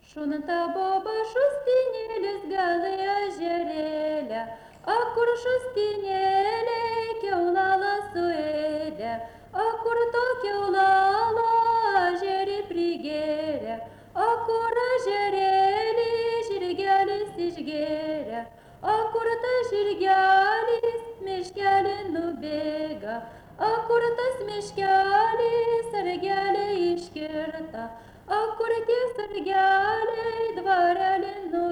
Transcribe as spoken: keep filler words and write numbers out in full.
Šunta boba šustinėlis gali ežerėlę, a kur šustinėlė kiaulala suėdė, a kur to kiaulalo ežerį prigėrė, a kur ežerėlį žirgelis išgėrė, a kur tas žirgelis miškelį nubėga, a kur tas miškelis sargelė iškirta, a kur tie sargeliai dvarelį nubėga.